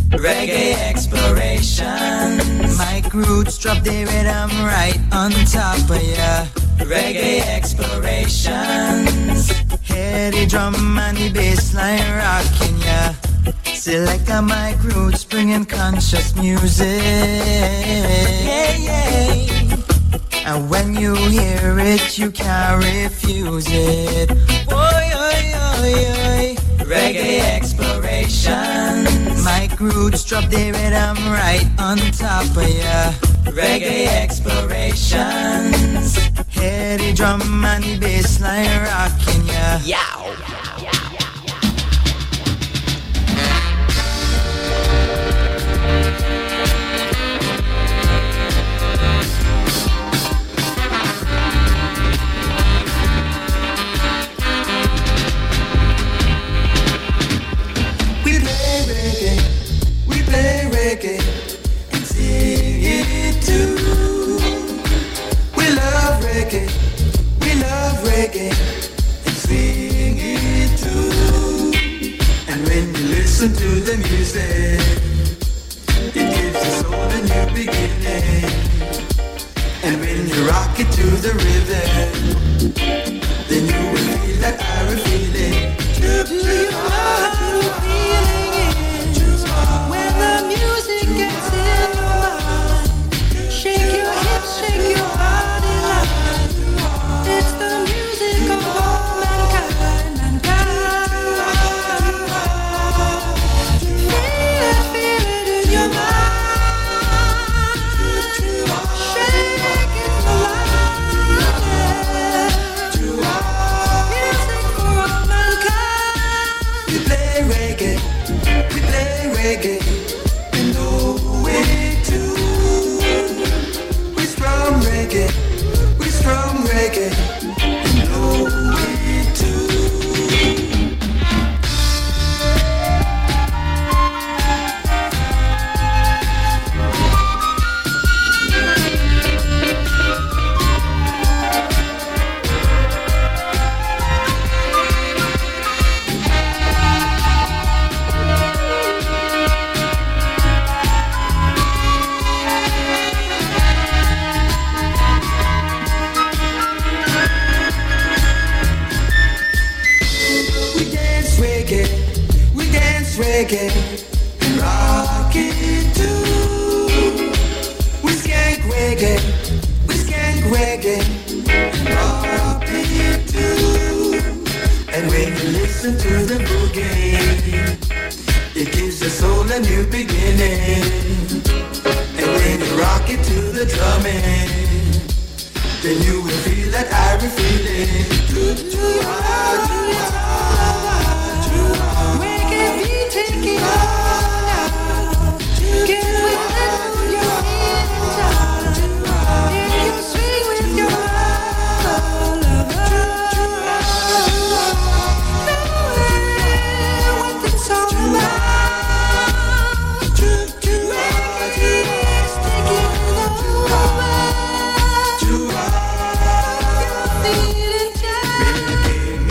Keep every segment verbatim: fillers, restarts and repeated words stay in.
Reggae explorations. Mike roots drop the rhythm right on top of ya. Reggae explorations. Hear the drum and the bass line rocking ya. Select a mic roots bringing conscious music. Yeah, yeah. And when you hear it, you can't refuse it. Oi, oi, oi, oi. Reggae explorations. Mic roots drop the rhythm right on top of ya. Reggae explorations. Hear the drum and the bass line rocking ya. Yow. Reggae and sing it too. We love reggae, we love reggae and sing it too. And when you listen to the music, it gives your soul a new beginning. And when you rock it to the rhythm, then you will feel that Ira feeling. Do you know you feeling it? When the music gets in your mind, shake your hips, shake your body line. It's the music of all mankind, mankind. Feel it, feel it in your mind. Shake it alive. Music for all mankind. We play reggae, we play reggae. We strum reggae, and know it too. Reggae and rock it too. We skank reggae, we skank reggae and rock it too. And when you listen to the boogie, it gives your soul a new beginning. And when you rock it to the drumming, then you will feel that Ira feeling. Do do ah, do ah, do ah. Take it all out. Get with it, move your hands out. And you swing with your love. Know what it's all about. Reggae is taking over. You're feeling down.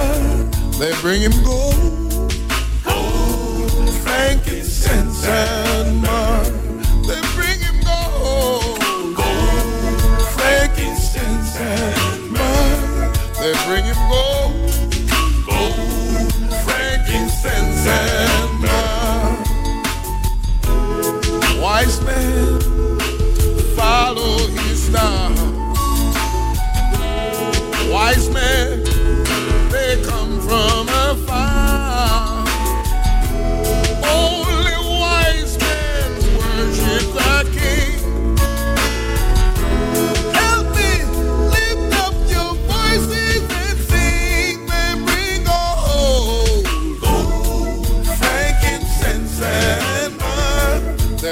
They bring him gold, gold, frankincense.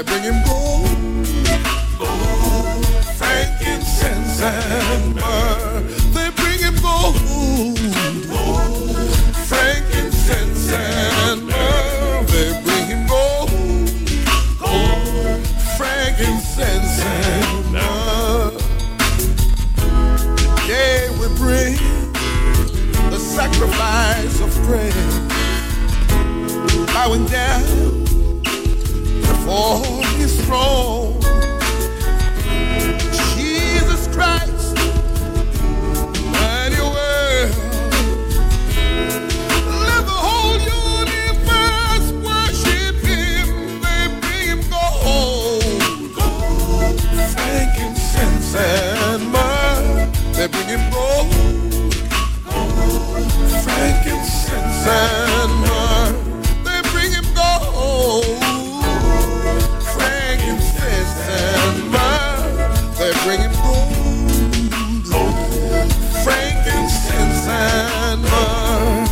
They bring him gold, gold, frankincense and myrrh. They bring him gold, gold, frankincense and myrrh. They bring him gold, gold, frankincense and myrrh. Today we bring the sacrifice of praise, bowing down before his throne. Jesus Christ, Emmanuel, let the whole universe worship him. They bring him gold, gold, frankincense and myrrh. They bring him gold, gold, frankincense and myrrh. They bring him gold, frankincense and myrrh. They bring him gold, gold, frankincense and myrrh.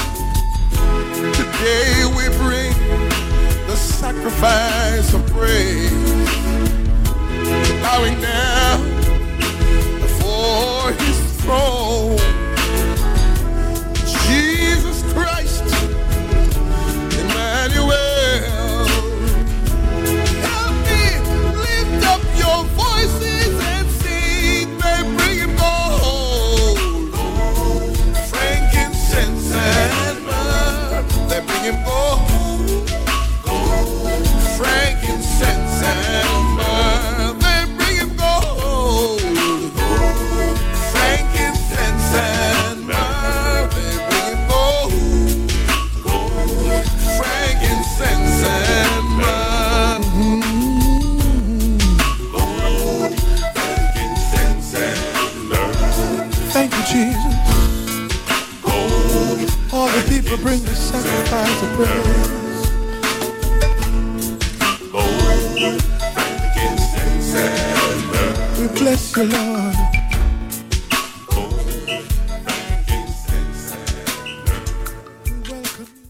Today we bring the sacrifice of praise, bowing down before his throne. Jesus Christ, Emmanuel, help me lift up your voices and sing. They bring him gold, gold, frankincense and myrrh. They bring him gold, gold, frankincense and myrrh. They bring him gold, gold, frankincense and myrrh. They bring him gold, gold, frankincense and myrrh. Gold, frankincense and myrrh. Thank you, Jesus. Gold, all the people bring the sacrifice of praise. Gold, frankincense and myrrh. We bless you, Lord. Gold, frankincense and myrrh. We welcome you.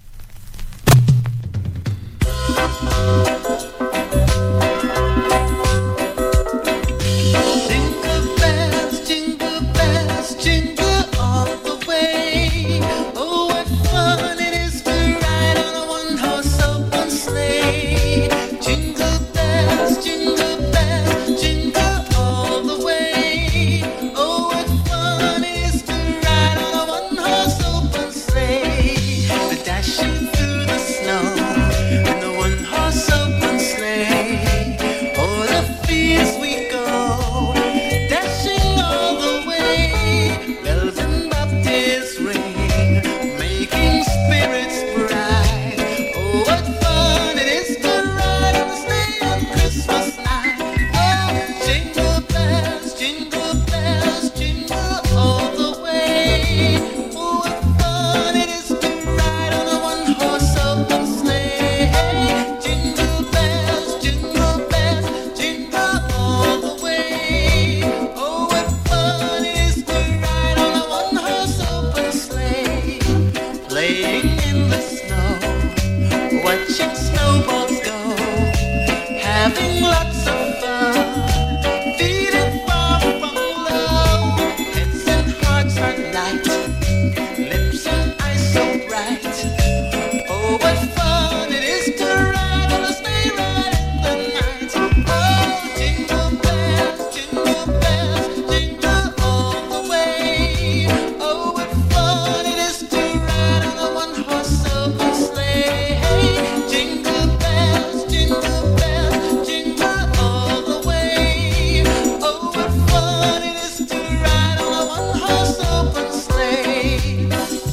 Jingle bells, jingle bells, jingle all the way. Oh, what fun it is to ride on a one-horse open sleigh. Jingle bells, jingle bells, jingle all the way. Oh, what fun it is to ride on a one-horse open sleigh. The dashing through the snow in the one-horse open sleigh. O'er the fields we go, dashing all the way. Bells and bobtails ring, making spirits bright. Oh, what fun it is to ride on the sleigh on Christmas night. Oh, jingle bells, jingle bells, jingle all the way. Oh, what fun it is to ride on a one-horse open sleigh. Jingle bells, jingle bells, jingle all the way. Oh, what fun it is to ride on a one-horse open sleigh. Playing in the snow, watching snowballs go, having lots of fun, feeling far from low. Heads and hearts are light, lips and eyes so bright. Oh, what fun it is to ride on a sleigh ride in the night. Oh, jingle bells, jingle bells, jingle all the way. Oh, what fun it is to ride on a one-horse open sleigh. Jingle bells, jingle bells, jingle all the way. Oh, what fun it is to ride on a one-horse open sleigh.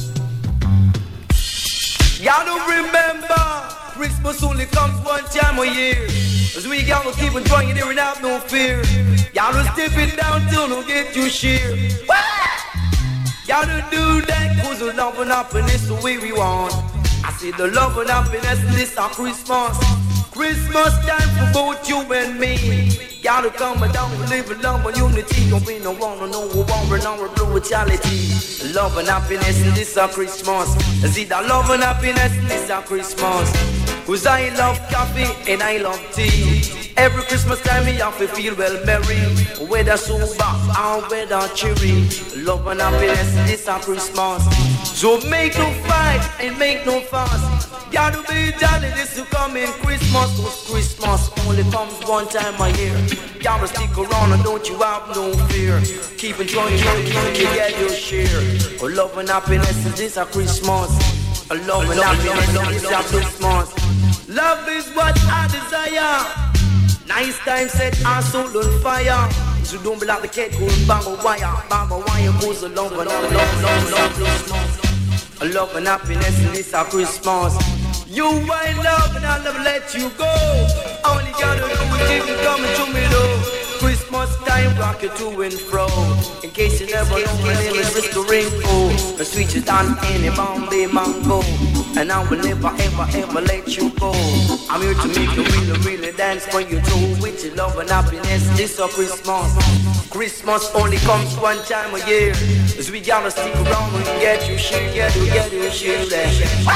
Y'all don't remember Christmas only comes one time a year. As we gotta keep on trying it and have no fear. Y'all don't step it down till no get you sheer. Y'all don't do that cause the love and happiness the way we want. I say the love and happiness this is Christmas. Christmas time for both you and me. Gotta come down and live in love and unity. Don't be no one, no one, no one, brutality. Love and happiness in this a Christmas. See that love and happiness in this a Christmas. Cause I love coffee and I love tea. Every Christmas time me have to feel well merry. Whether sober or whether cheery. Love and happiness in this a Christmas. So make no fight and make no fuss. Gotta be jolly this to come in Christmas. Cause Christmas only comes one time a year. Gotta stick around and don't you have no fear. Keep enjoying it, you get your share. Oh, love and happiness is this a Christmas. Oh, love and happiness is this a Christmas. Love is what I desire. Nice time set our soul on fire. So don't be like the cat going bang a wire. Bang a wire goes a love and love, love, love, love, Christmas. A love and happiness in this a Christmas. You I love and I'll never let you go. All you gotta do is keep it coming to me though. Christmas time rock you to and fro. In case you never know, my name is Mister Ringo. The sweetest than any Bombay mango. And I will never ever ever let you go. I'm here to make you really really dance for you too. With your love and happiness this a Christmas. Christmas only comes one time a year. Cause we gotta stick around and get you share. Get you get you share that.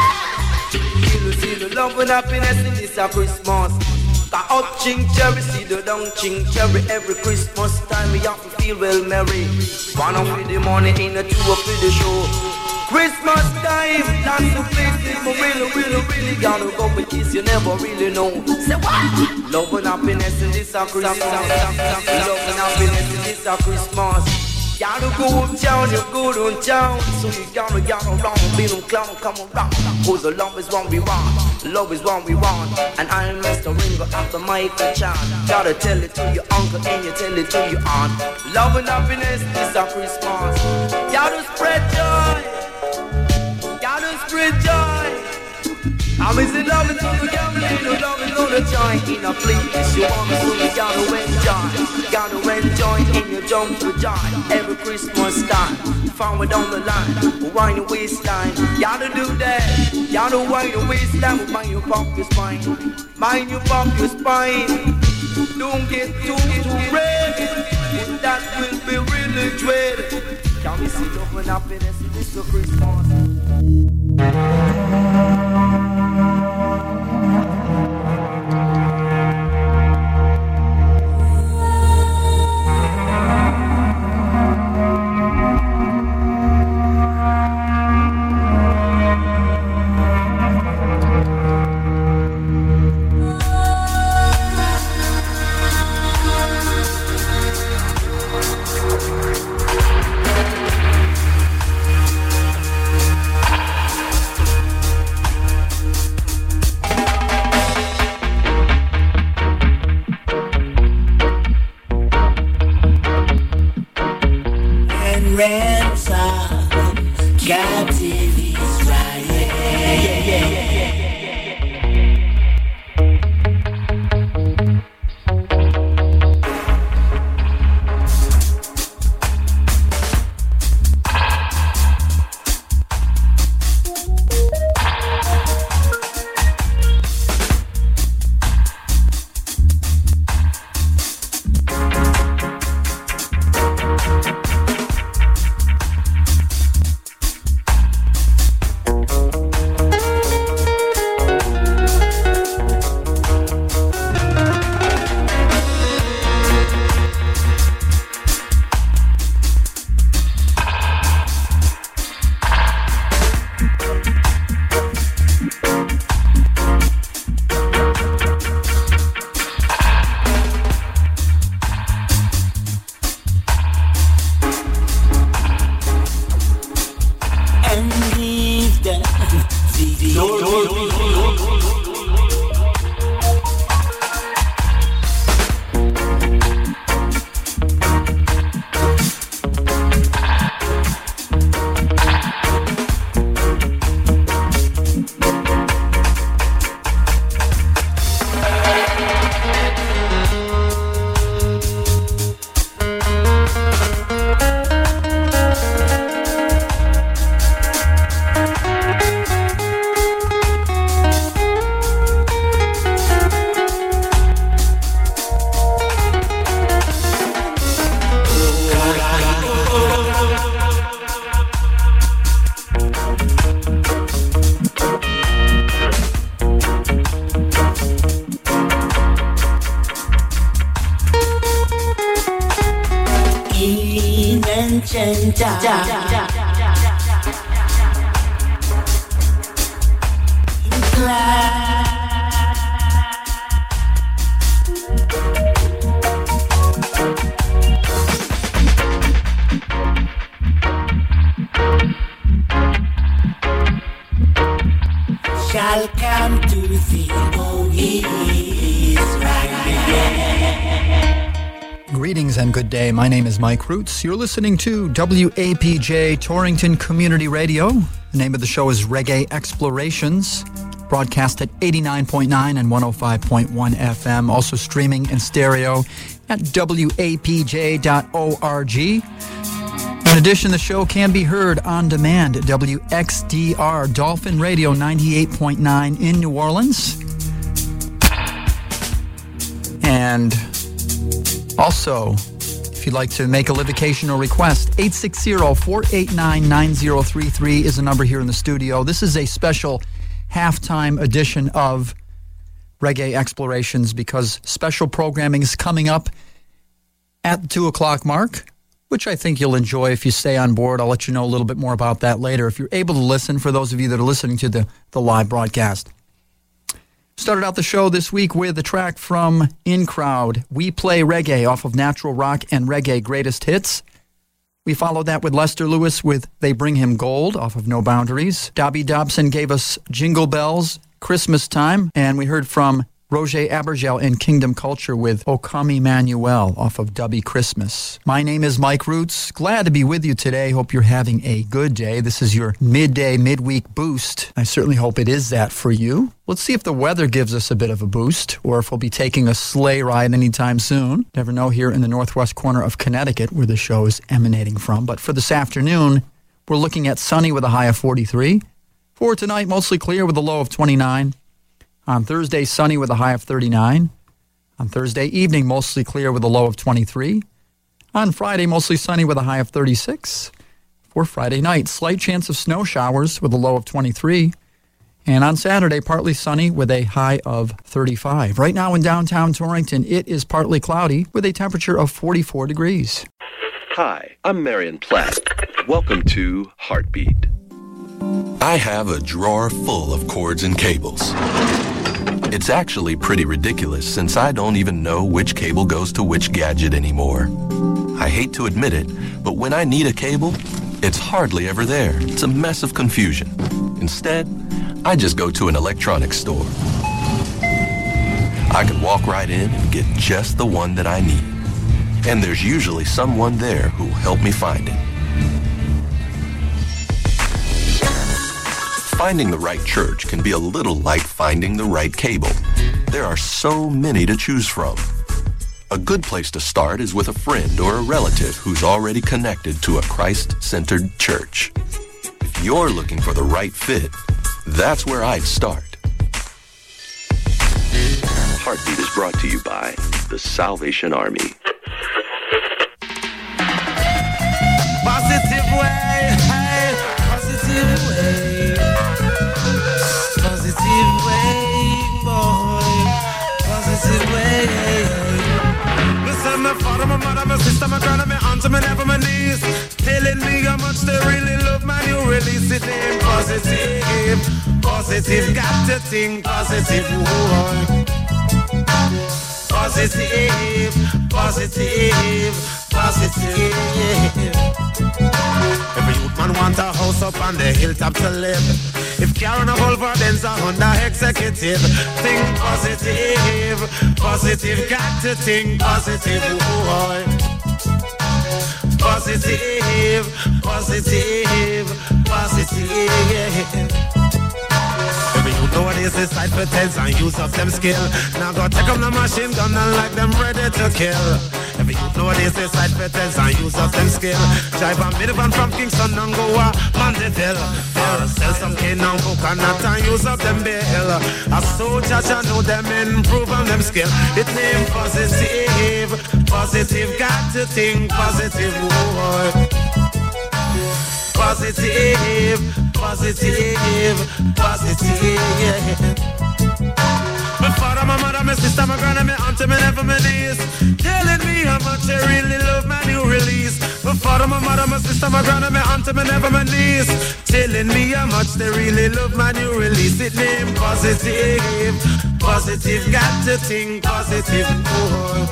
You see the love and happiness in this a Christmas. Got up ching cherry, see the down ching cherry. Every Christmas time we have to feel well merry. One up in the morning in a two up in the show. Christmas time, lots of places, but really, really, really gotta go because you never really know. Say what? Love and happiness in this a Christmas. Love and happiness in this a Christmas. Gotta go uptown, you go downtown. So you gotta get around, be no clown, come around. Cause the love is what we want, love is what we want. And I'm Mister Ringo after Michael Chan. Gotta tell it to your uncle and you tell it to your aunt. Love and happiness is a Christmas. Gotta spread joy, gotta spread joy. I'm in love and so we gotta live no love and no the joy. In a place you want so you gotta enjoy. Gotta enjoy in your jump for joy. Every Christmas time, far down the line, wind your waistline. Gotta do that, gotta wind your waistline. Mind your pump your spine, mind your pump your spine. Don't get too too red, that will be really dread. Can we see love and happiness in this Christmas? Shall come to the East right. Greetings and good day. My name is Mike Roots. You're listening to W A P J Torrington Community Radio. The name of the show is Reggae Explorations, broadcast at eighty-nine point nine and one oh five point one F M, also streaming in stereo at W A P J dot org. In addition, the show can be heard on demand at W X D R Dolphin Radio ninety-eight point nine in New Orleans. And also, if you'd like to make a livocation or request, eight six zero, four eight nine, nine zero three three is the number here in the studio. This is a special halftime edition of Reggae Explorations because special programming is coming up at the two o'clock mark, which I think you'll enjoy if you stay on board. I'll let you know a little bit more about that later if you're able to listen, for those of you that are listening to the, the live broadcast. Started out the show this week with a track from In Crowd, We Play Reggae, off of Natural Rock and Reggae Greatest Hits. We followed that with Lester Lewis with They Bring Him Gold, off of No Boundaries. Dobby Dobson gave us Jingle Bells, Christmas Time, and we heard from Roger Abergel in Kingdom Culture with O Come Emmanuel, off of Dubby Christmas. My name is Mike Roots. Glad to be with you today. Hope you're having a good day. This is your midday, midweek boost. I certainly hope it is that for you. Let's see if the weather gives us a bit of a boost, or if we'll be taking a sleigh ride anytime soon. Never know here in the northwest corner of Connecticut, where the show is emanating from. But for this afternoon, we're looking at sunny with a high of forty-three. For tonight, mostly clear with a low of twenty-nine. On Thursday, sunny with a high of thirty-nine. On Thursday evening, mostly clear with a low of twenty-three. On Friday, mostly sunny with a high of thirty-six. For Friday night, slight chance of snow showers with a low of twenty-three. And on Saturday, partly sunny with a high of thirty-five. Right now in downtown Torrington, it is partly cloudy with a temperature of forty-four degrees. Hi, I'm Marion Platt. Welcome to Heartbeat. I have a drawer full of cords and cables. It's actually pretty ridiculous since I don't even know which cable goes to which gadget anymore. I hate to admit it, but when I need a cable, it's hardly ever there. It's a mess of confusion. Instead, I just go to an electronics store. I can walk right in and get just the one that I need. And there's usually someone there who'll help me find it. Finding the right church can be a little like finding the right cable. There are so many to choose from. A good place to start is with a friend or a relative who's already connected to a Christ-centered church. If you're looking for the right fit, that's where I'd start. Heartbeat is brought to you by the Salvation Army. Positive way, hey, positive way. Positive way, boy. Positive way. Listen, my father, my mother, my sister, my grandma, my aunt, my nephew, my niece, telling me how much they really love my new release. It ain't positive. Positive, got to think positive, boy. Positive, positive, positive. Every youth man want a house up on the hilltop to live. If Karen a Volvo, then's a Honda executive. Think positive, positive, got to think positive, boy. Positive, positive, positive. Every youth nowadays decide for tens and use up them skill. Now go take up the machine gun and like them ready to kill. Every youth nowadays decide for tens and use up them skill. Drive a minivan from Kingston and go a Mandeville. Or sell some cane and coconut and use up them bill. A soldier shall know them improve on them skill. It name positive, positive, got to think positive, boy. Positive, positive, positive. My father, my mother, my sister, my grandma, my aunt, my nephew, my niece, telling me how much they really love my new release. My father, my mother, mother, my sister, my grandma, my aunt, and my never my niece, telling me how much they really love my new release. It name Positive, Positive, got to think positive. Oh.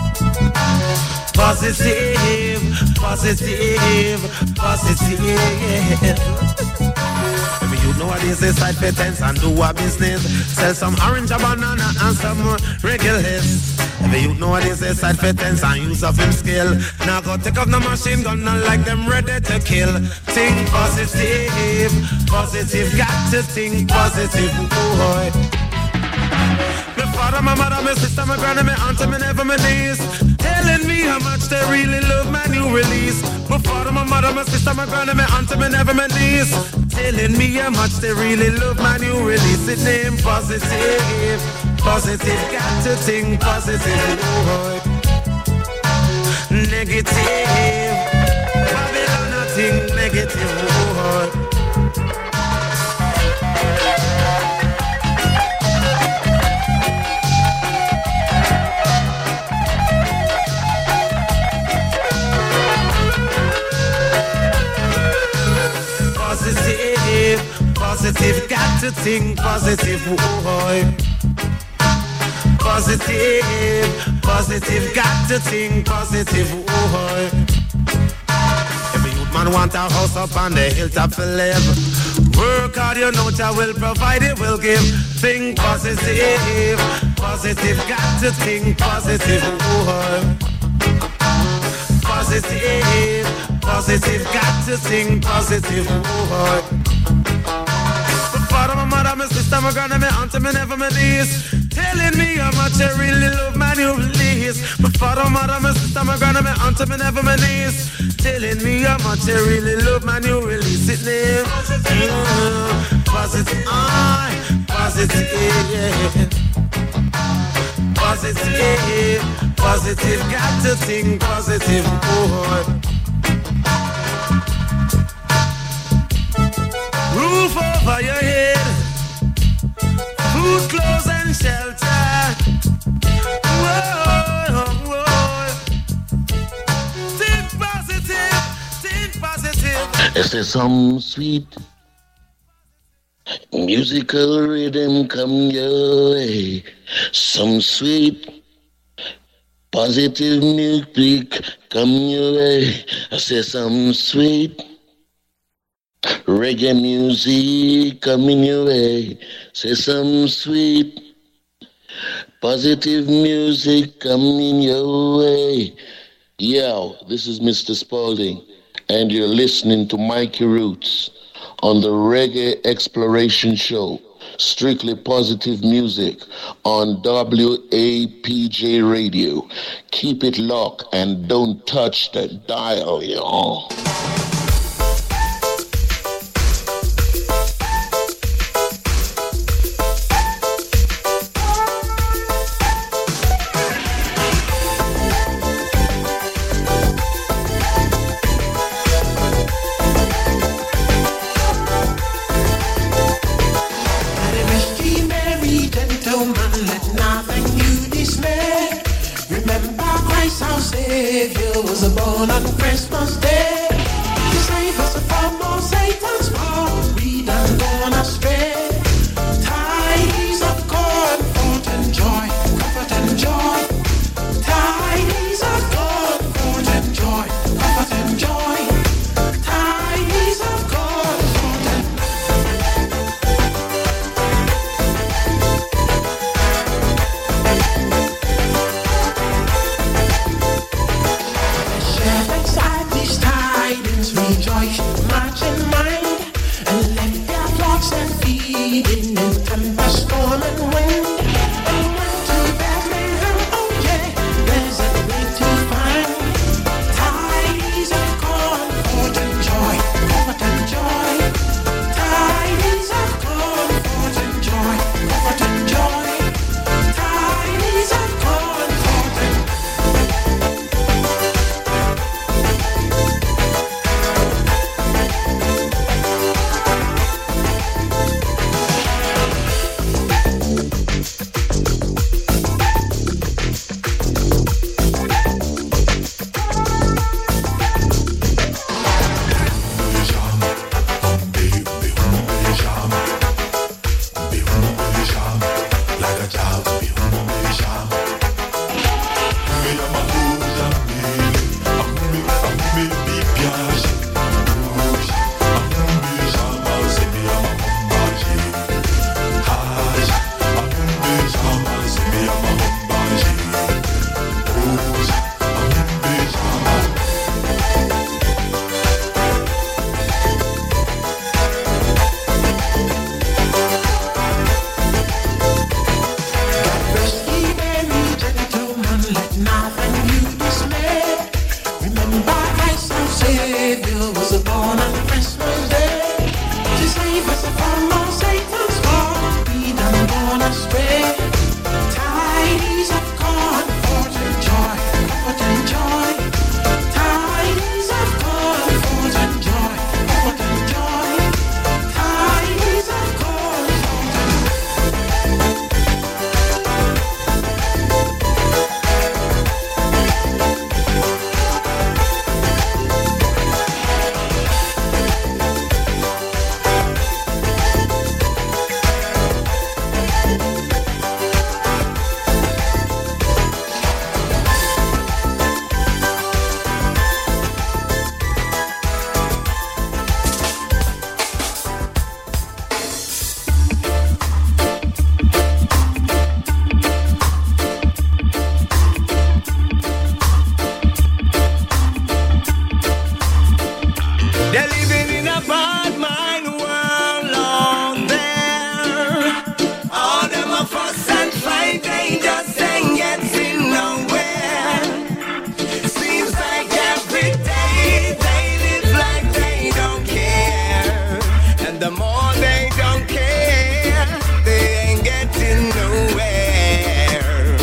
Positive, positive, positive. You nowadays they side patents and do a business. Sell some orange, a banana and some regulars. Every youth nowadays they side patents and use of him skill. Now go take up the machine gun and like them ready to kill. Think positive, positive, got to think positive. Boy. My father, my mother, my sister, my grandma, my aunt, and my never my niece, telling me how much they really love my new release. My father, my mother, my sister, my grandma, my aunt, and my never my niece, telling me how much they really love my new release. It name Positive, positive, got to think positive. Oh, negative, Babylon, I think negative. Oh, positive, got to think positive, boy. Positive, positive, got to think positive, boy. Every youth man want a house up on the hilltop to live. Work hard, you know Jah will provide, it will give. Think positive, positive, got to think positive, boy. Positive, positive, got to think positive, boy. My mother, my sister, my grandma, my aunt, and my never my niece, telling me how much I really love my new release. My father, my mother, my sister, my grandma, my aunt, and my never my niece, telling me how much I really love my new release. It name mm, positive, I positive, positive, positive, got to think positive, boy. Roof over your head, food, clothes, and shelter. Whoa, whoa. Think positive, think positive. Is there some sweet musical rhythm come your way? Some sweet positive music come your way. I say some sweet reggae music coming your way. Say some sweet positive music coming your way. Yo, this is Mister Spalding, and you're listening to Mikey Roots on the Reggae Exploration Show. Strictly positive music on W A P J Radio. Keep it locked and don't touch the dial, y'all. Was born on Christmas Day to save us from all Satan's power. We done gone astray. Tidings of comfort and joy, comfort and joy. Tidings of comfort and joy, comfort and joy. Tidings of comfort and inside these times. spread. Tidings of comfort and joy, comfort and joy. Tidings of comfort and joy, comfort and joy. Tidings of comfort. They're living in a bad mind world out there. All them a fuss and fight, they just ain't getting nowhere. Seems like every day they live like they don't care. And the more they don't care, they ain't getting nowhere.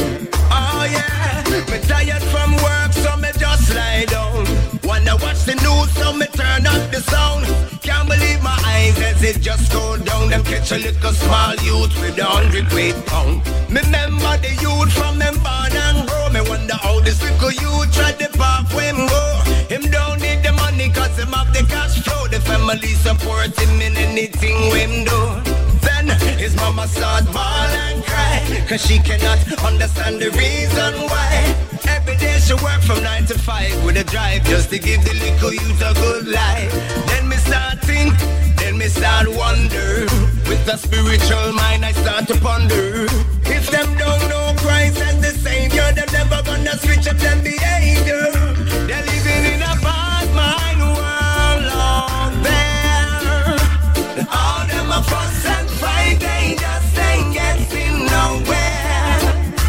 Oh yeah, me tired from work, so me just lie down. Wanna watch the news, so me turn up the sound. Can't believe my eyes as it just go down. Them catch a little small youth with a hundred weight pound. Me remember the youth from them born and grow. Me wonder how this little youth tried the path where him go. Him don't need the money cause him have the cash flow. The family support him in anything we him do. Then his mama start bawl and cry, cause she cannot understand the reason why. Every day she work from nine to five with a drive just to give the little youth a good life. Then me start think, then me start wonder. With a spiritual mind I start to ponder. If them don't know Christ as the Savior, them never gonna switch up them behavior. They're living in a bad mind world out there. All them a fuss and fight, they just ain't getting nowhere.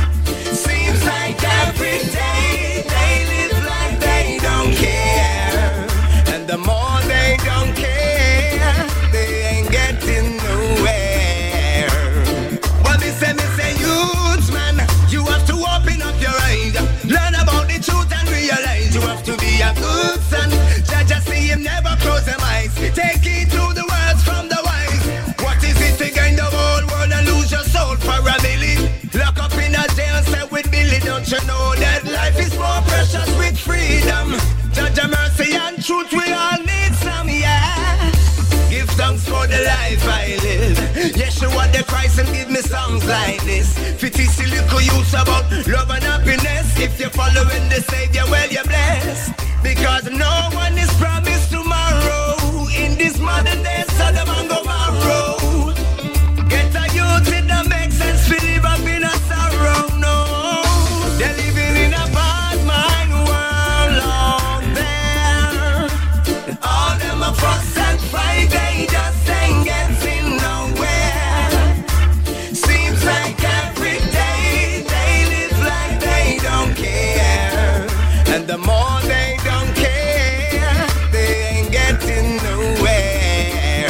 Seems like every day they live like they don't care. And the more they don't care, they ain't getting nowhere. Well, me say, me say, youths, man, you have to open up your eyes. Learn about the truth and realize you have to be a good son. Judge, just see him never close them eyes. Take it to the words from the wise. What is it to gain the whole world and lose your soul for a million? Lock up in a jail cell with Billy, don't you know that life is more precious with freedom? Judge of mercy and truth, we all need some, yeah. Give thanks for the life I live. Yeshua the Christ and give me songs like this. Fifty little youths about love and happiness. If you're following the Savior, well you're blessed. Because no one is promised tomorrow. In this modern day, Sodom and Gomorrah. Get a youth, it don't make sense to live up in a sorrow, no. They're living in a bad mind world out there. All them a fuss and fight, they just ain't getting nowhere. Seems like every day they live like they don't care. And the more they don't care, they ain't getting nowhere.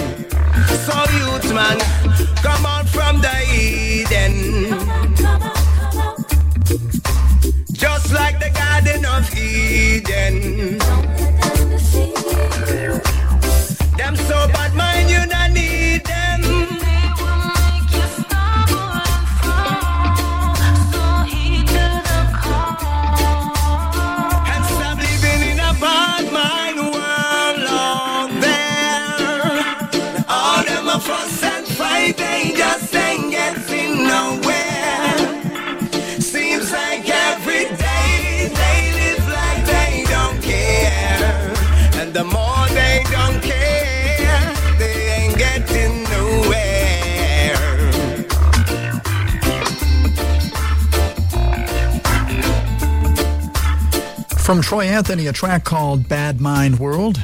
So youth man, come out from the Eden. Just like the Garden of Eden. Them so bad mind you don't need them. And stop living in a bad mind world out there. All them a fuss and fight, they just ain't getting nowhere. Seems like every day they live like they don't care. And the more they don't care, they ain't getting nowhere. From Troy Anthony, a track called Bad Mind World.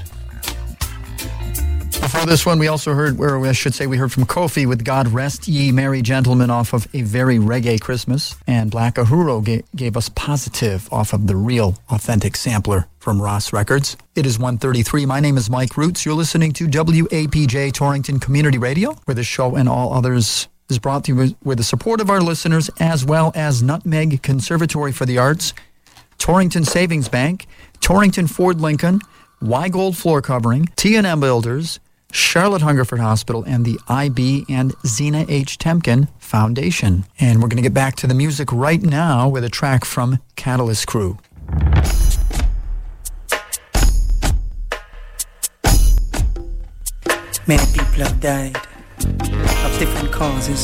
Before this one, we also heard, or I should say we heard from Kofi with God Rest Ye Merry Gentlemen off of A Very Reggae Christmas. And Black Uhuru ga- gave us Positive off of the Real Authentic Sampler from Ross Records. It is one thirty-three. My name is Mike Roots. You're listening to W A P J Torrington Community Radio, where this show and all others is brought to you with, with the support of our listeners, as well as Nutmeg Conservatory for the Arts, Torrington Savings Bank, Torrington Ford Lincoln, Y-Gold Floor Covering, T and M Builders, Charlotte Hungerford Hospital, and the I B and Zena H. Temkin Foundation. And we're going to get back to the music right now with a track from Catalyst Crew. Many people have died of different causes.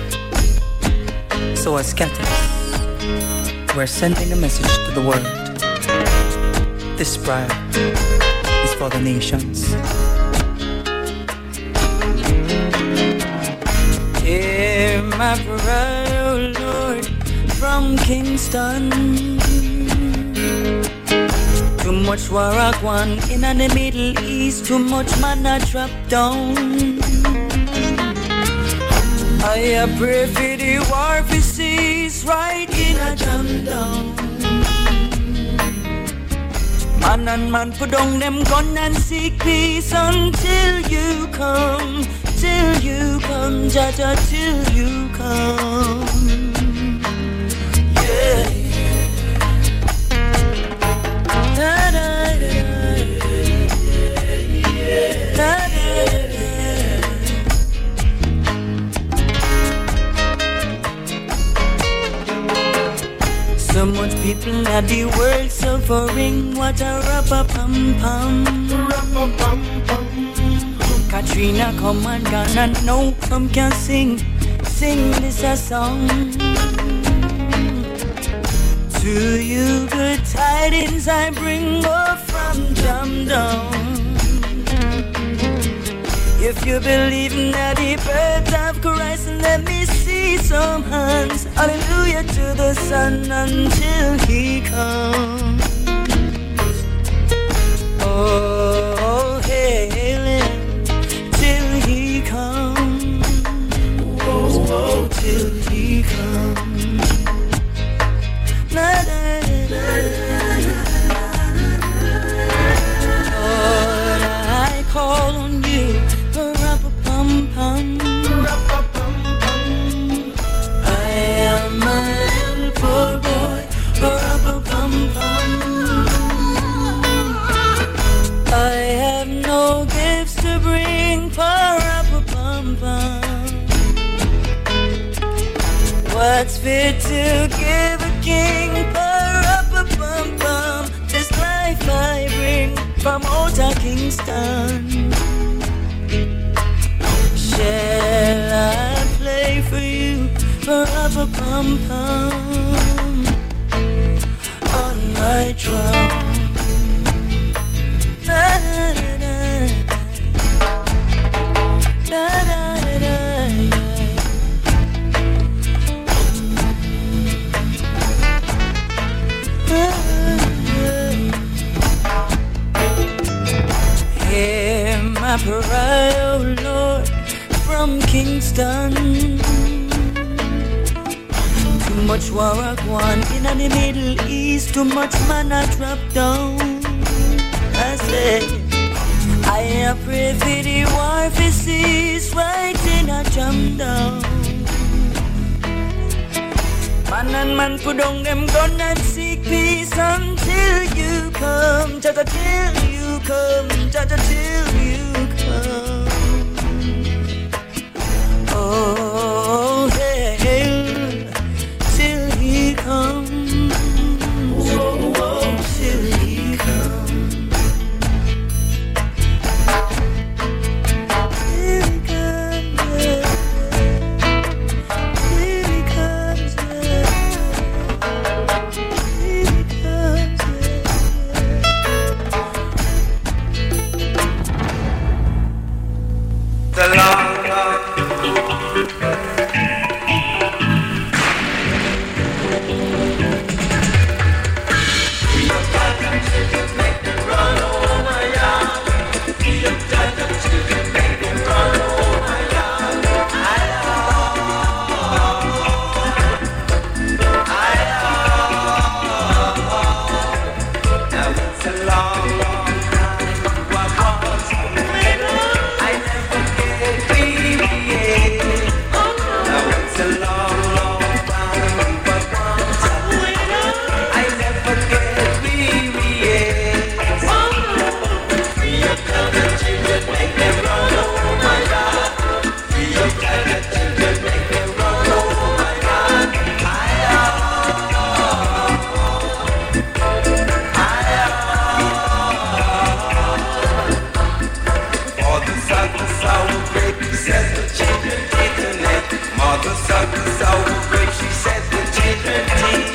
So as Catalyst, we're sending a message to the world. This prayer is for the nations. Hear my prayer, oh Lord, from Kingston. Too much war a gone in the Middle East, too much man a drop down. I pray for the war to cease right in a jam down. Man and man put down them gun and seek peace until you come, till you come, Jaja, till you come. Yeah. Da, da, da, da, da, da, da. So much people at the world suffering. What a rap-a-pum-pum. Katrina come and gone and now some can sing. Sing this a song. To you good tidings I bring up from Jam Down. If you believe in the birth of Christ, let me see some hands. Hallelujah to the Son until He comes. Oh, hail Him till He comes. Oh, oh, till He comes. La, da, da, da. Lord, I call on You. Pum-pum. I am a little poor boy. Pum-pum-pum. I have no gifts to bring. Pum-pum-pum. What's fit to give a king? Pum-pum-pum. This life I bring from outer Kingston. Shall I play for you, pa-ra-pa-pum-pum, on my drum? Da-da-da-da, da-da-da-da. Hear my prayer, oh Lord, from Kingston. Too much war a gone in the Middle East, too much man a drop down. I say, I pray for the war to cease right in a jam down. Man and man put down them gun and seek peace until you come, Jaja, till you come, Jaja, till you come. Oh, hail till He comes. Oh, oh, till He comes. Here He comes, yeah. Here He comes, yeah. Here He comes, yeah. The Lord got the soul when she said the children tea.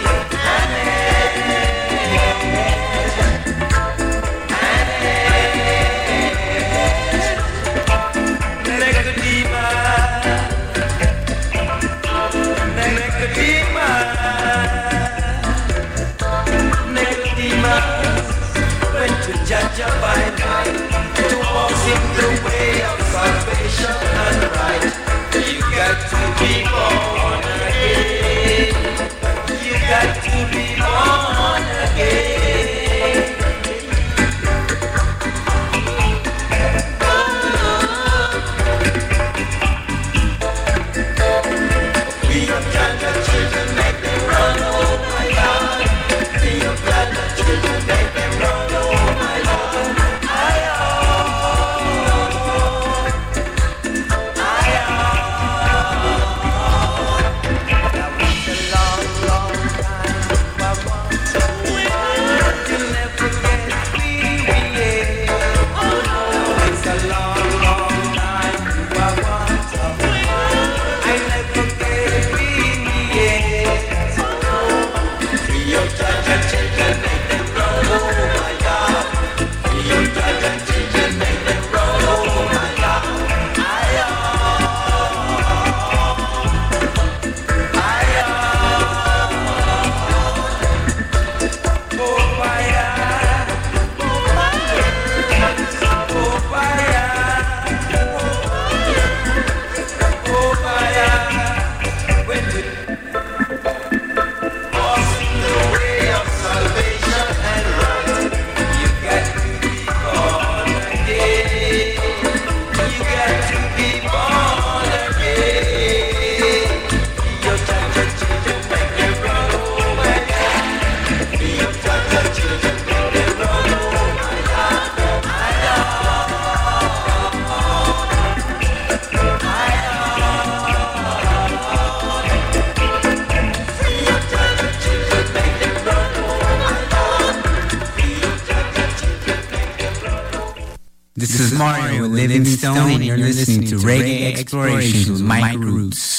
Jaja by night to walk in the way of salvation and right. You got to be born again. You got to be born again. We are Jaja children, make them run, oh my God. We are Jaja children, make them run, oh my God. This is Mario with Livingstone, and you're listening to Reggae Explorations with Mike Roots.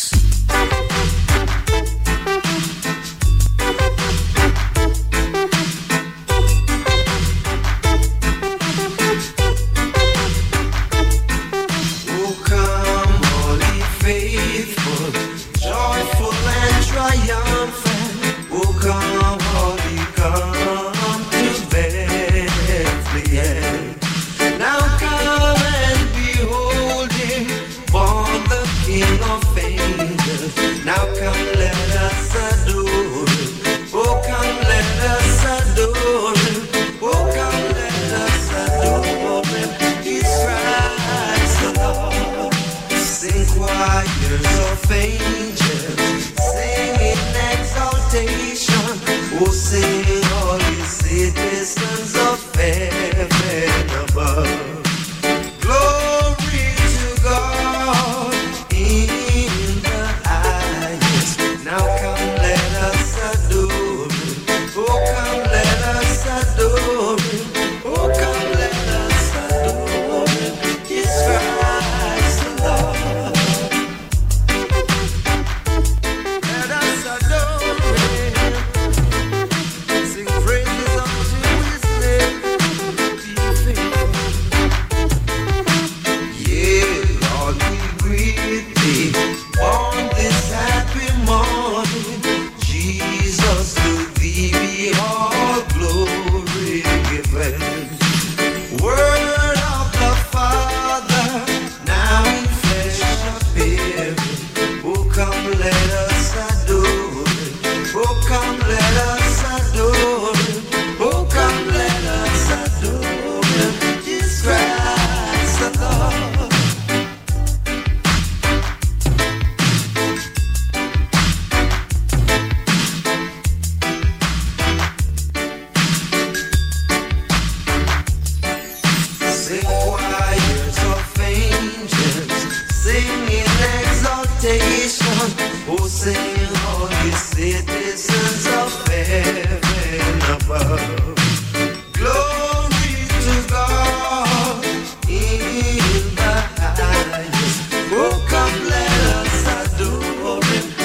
Oh, come let us adore him.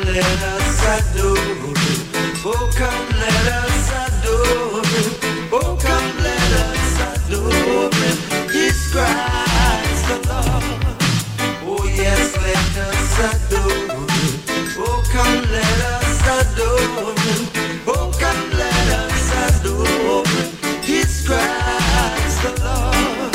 let us adore him. Oh, come, let us adore him. Oh, come, let us adore him. He's Christ the Lord. Oh, yes, let us adore him. Oh, come, let us adore him. Oh, come, let us adore him. He's Christ the Lord.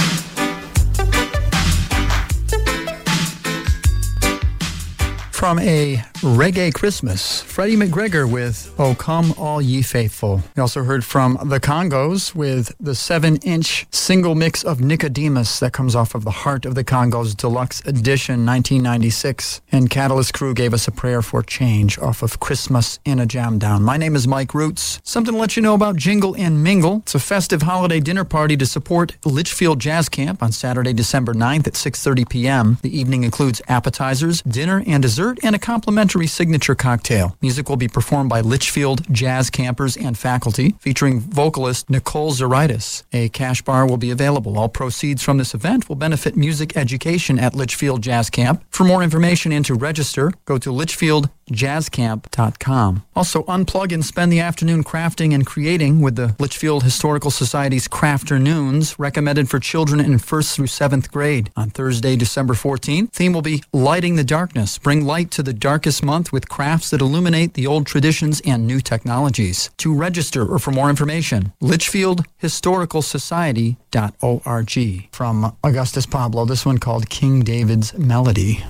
From a reggae Christmas, Freddie McGregor with "Oh Come All Ye Faithful." We also heard from the Congos with the seven-inch single mix of Nicodemus that comes off of the Heart of the Congos Deluxe Edition nineteen ninety-six. And Catalyst Crew gave us a prayer for change off of Christmas in a Jam Down. My name is Mike Roots. Something to let you know about Jingle and Mingle. It's a festive holiday dinner party to support Litchfield Jazz Camp on Saturday, December ninth at six thirty p.m. The evening includes appetizers, dinner and dessert, and a complimentary signature cocktail. Music will be performed by Litchfield Jazz campers and faculty, featuring vocalist Nicole Zaritis. A cash bar will be available. All proceeds from this event will benefit music education at Litchfield Jazz Camp. For more information and to register, go to litchfield jazz camp dot com. Also, unplug and spend the afternoon crafting and creating with the Litchfield Historical Society's Crafternoons, recommended for children in first through seventh grade. On Thursday, December fourteenth, theme will be Lighting the Darkness. Bring light to the darkest month with crafts that illuminate the old traditions and new technologies. To register or for more information, litchfield historical society dot org. From Augustus Pablo, this one called King David's Melody.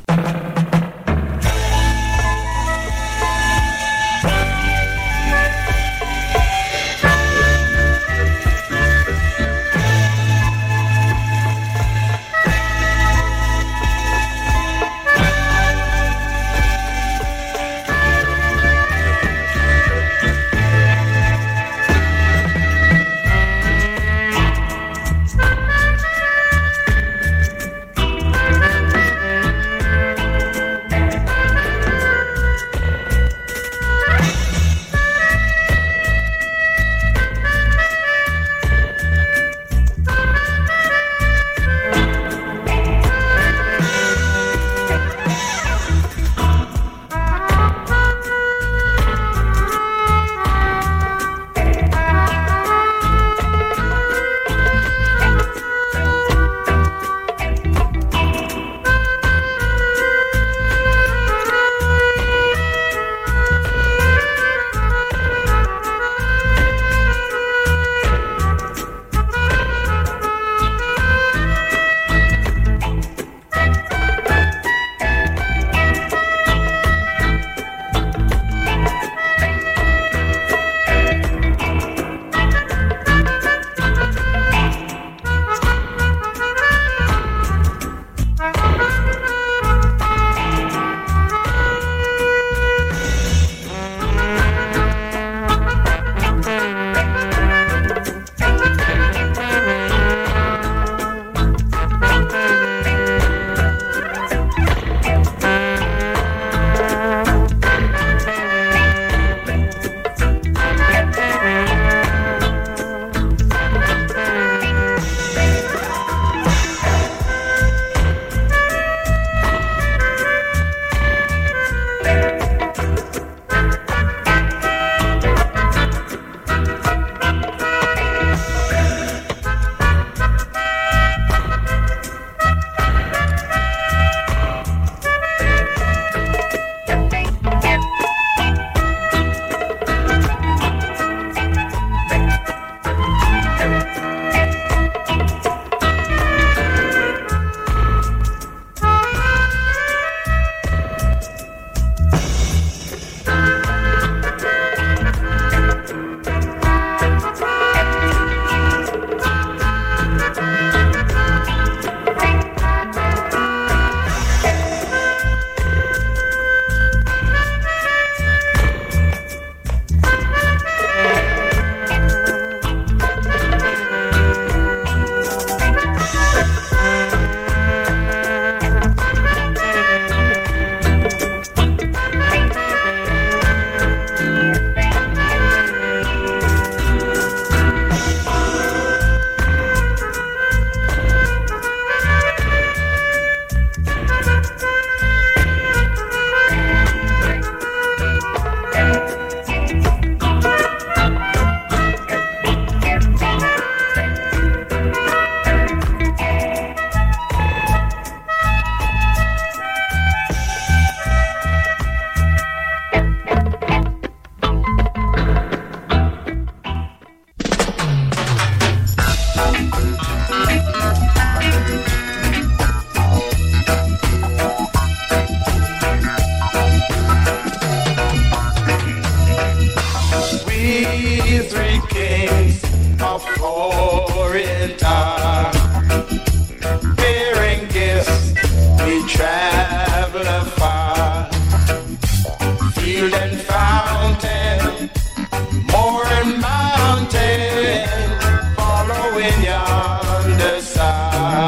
three kings of Orient are bearing gifts, we travel afar. Field and fountain, moor and mountain, following yonder star.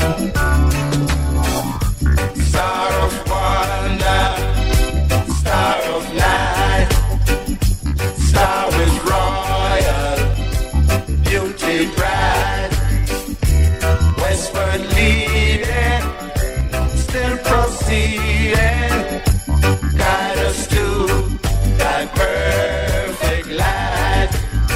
Star of wonder, star of night, star with royal beauty bright, westward leading, still proceeding, guide us to thy perfect light.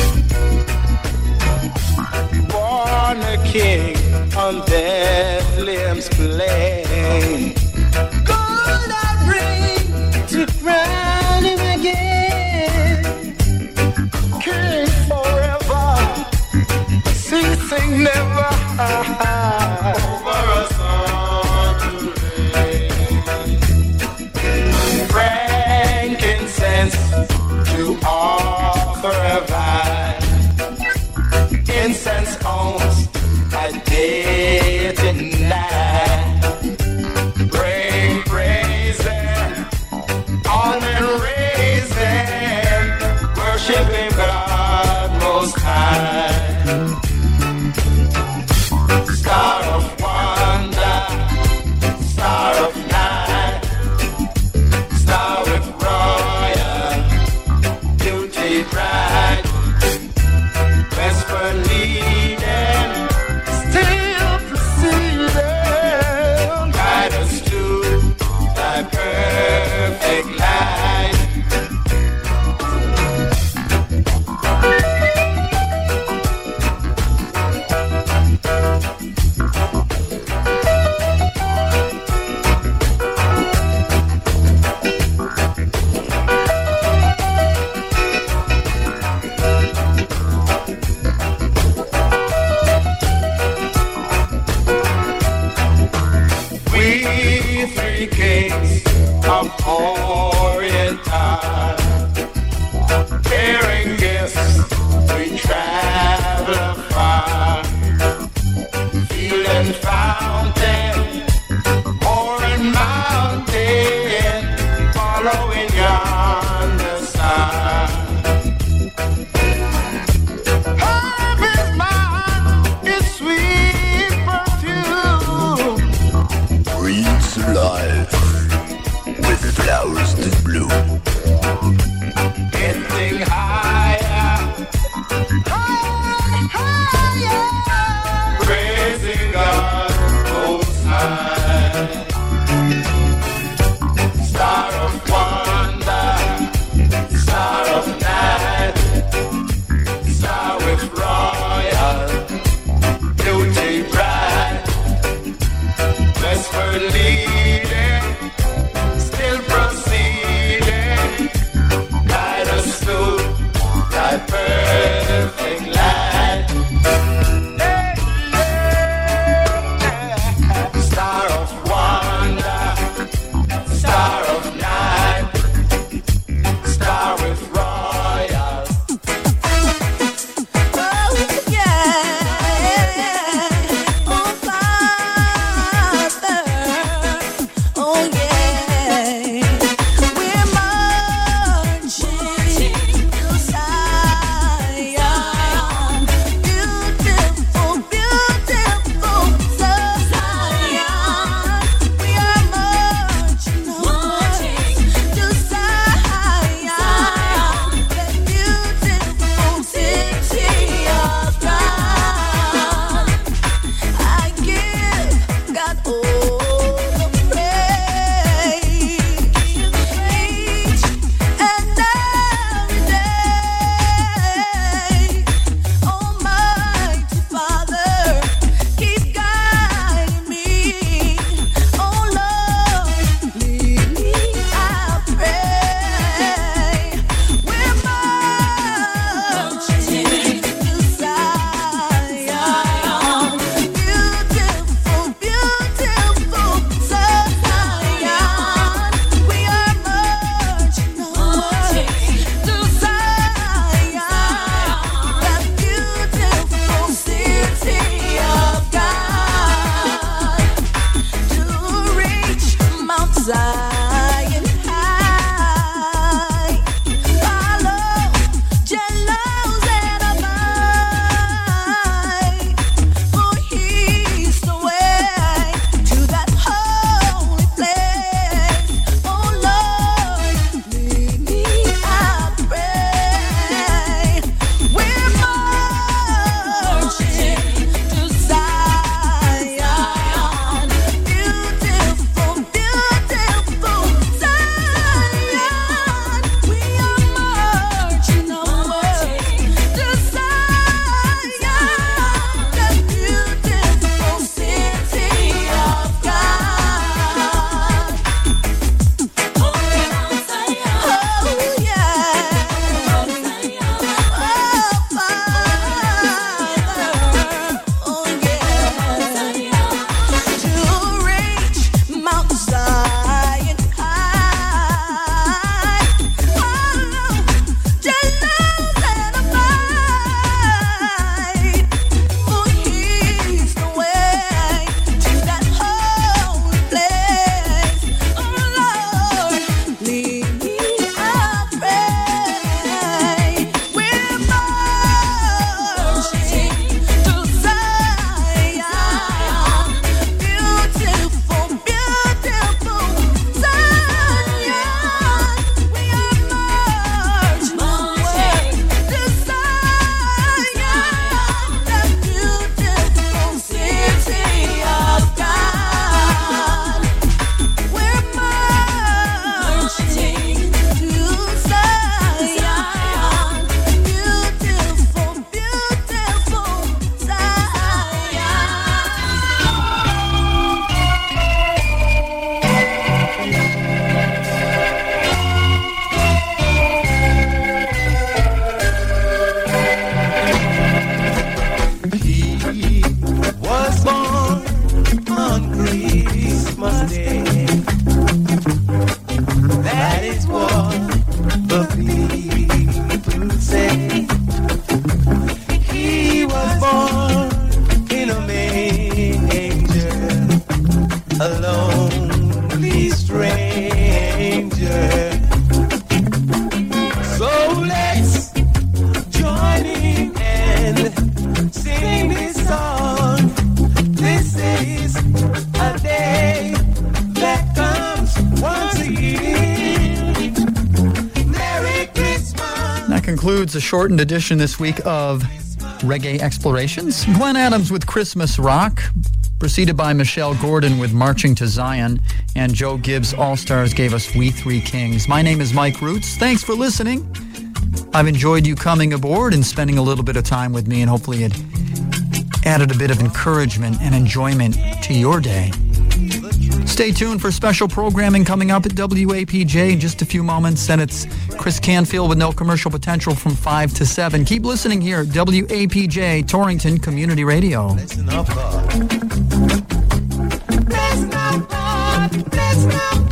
Born a king on Bethlehem's plain, gold I bring to crown him again. King forever, ceasing never, over us all to reign. Frankincense to offer a vine, incense owns a day and night. Bring praise and honor and raise and worshiping God most high. Star of wonder, star of night, star with royal beauty bright, westward leading, still proceeding, guide us to thy perfect light. We three kings of Orient are bearing gifts, we travel afar. Field and fountain, moor and mountain, following yonder star. Harvest mine is sweet perfume, Breathes life with flowers that bloom. getting higher, higher, higher, praising God most high. Star of wonder, star of concludes a shortened edition this week of Reggae Explorations. Glenn Adams with Christmas Rock, preceded by Michelle Gordon with Marching to Zion, and Joe Gibbs All-Stars gave us We Three Kings. My name is Mike Roots. Thanks for listening. I've enjoyed you coming aboard and spending a little bit of time with me, and hopefully it added a bit of encouragement and enjoyment to your day. Stay tuned for special programming coming up at W A P J in just a few moments. Then it's Chris Canfield with No Commercial Potential from five to seven. Keep listening here at W A P J, Torrington Community Radio. Bless my God, bless my